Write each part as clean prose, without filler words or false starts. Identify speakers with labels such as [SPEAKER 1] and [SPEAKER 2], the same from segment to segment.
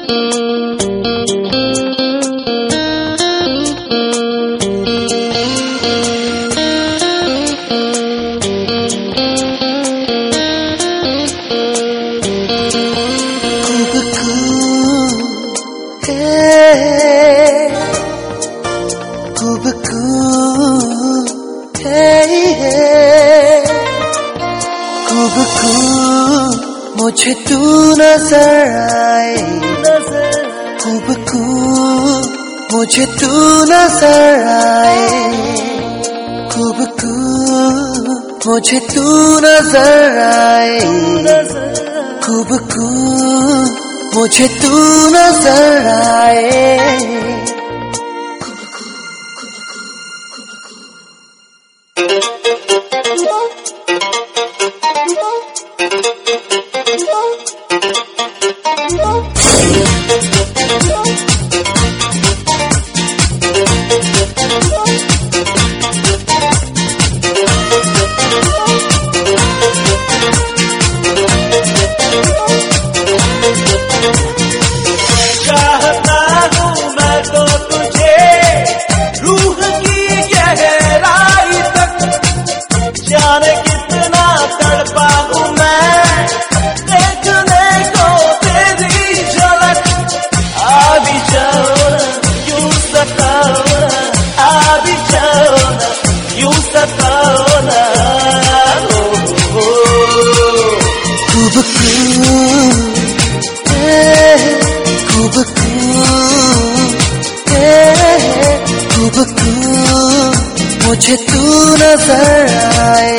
[SPEAKER 1] मुझे तू नजर आए, मुझे तू नजर आए, मुझे तू नजर आए, मुझे तू नजर आए। मुझे तू नजर आए,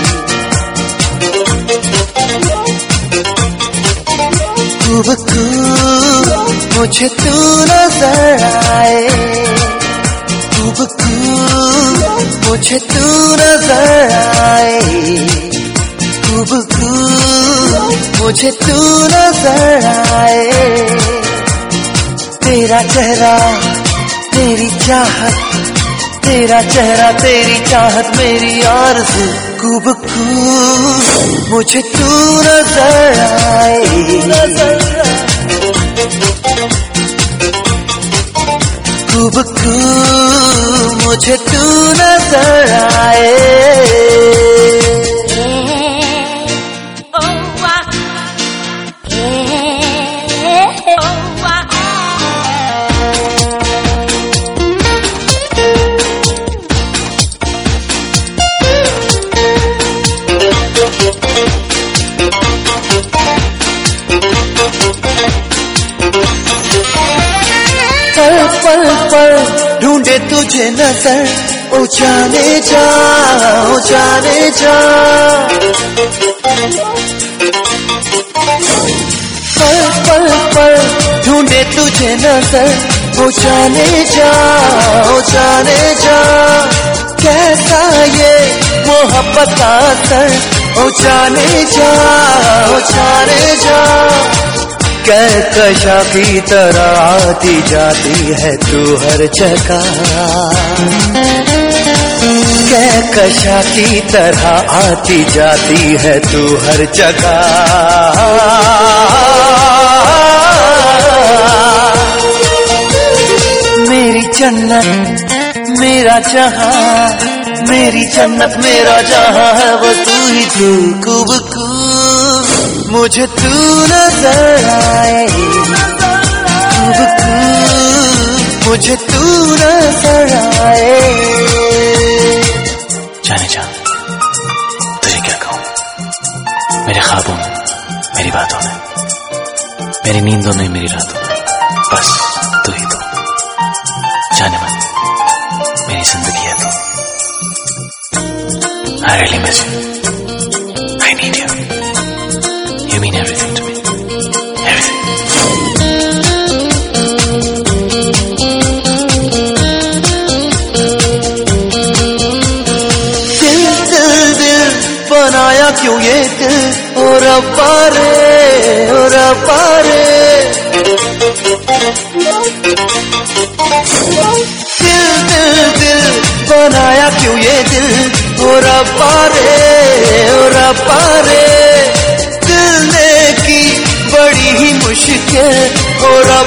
[SPEAKER 1] मुझे तू नजर आए, मुझे तू नजर आए, मुझे तू नजर आए। तेरा चेहरा तेरी चाहत, तेरा चेहरा तेरी चाहत मेरी आरज़ू, मुझे तू नजर आए, मुझे तू नजर आए। पल पल पल ढूंढे तुझे नजर, ओ जाने जा, ओ जाने जा। पल पल पल ढूंढे तुझे नजर, ओ जाने जा, ओ जाने जा। कैसा ये मोहब्बत का असर, ओ जाने जा, ओ जाने जा। कहकशा की तरह आती जाती है तू हर जगह, कहकशा की तरह आती जाती है तू हर जगह। मेरी जन्नत मेरा जहां, मेरी जन्नत मेरा जहां है वो तू ही तू, मुझे तू नजर आए, मुझे तू नजर आए।
[SPEAKER 2] जाने जा, तुझे क्या कहूँ, मेरे ख्वाबों में, मेरी बातों में, मेरी नींदों में, मेरी रातों में, बस तू ही तू। जाने मन, मेरी जिंदगी है तू। I really miss you. I need you. You mean everything to me. Everything.
[SPEAKER 1] दिल दिल दिल बनाया क्यों ये दिल, ओ रब्बा रे, ओ रब्बा रे। दिल दिल दिल बनाया क्यों ये दिल, ओ रब्बा रे, ओ रब्बा रे। दिल ने की बड़ी ही मुश्किल, ओ रब्बा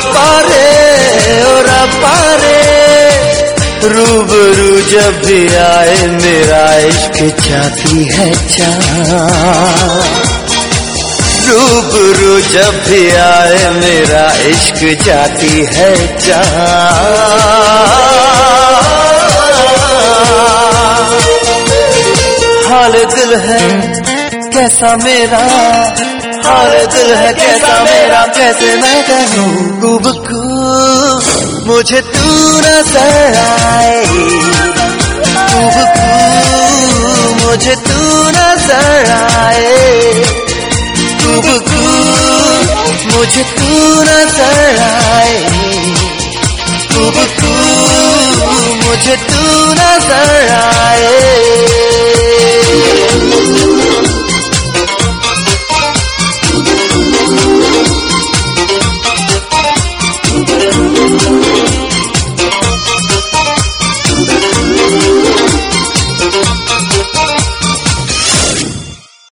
[SPEAKER 1] जब भी आए मेरा इश्क जाती है जान, रूबरू जब भी आए मेरा इश्क जाती है जान। हाल दिल है कैसा मेरा, हाल दिल है कैसा मेरा, कैसे मैं कहूँ गुबकू मुझे तू नजर आए, गुबकू मुझे तू नजर आए, गुबकू मुझे तू नजर आए, गुबकू मुझे तू नजर आए।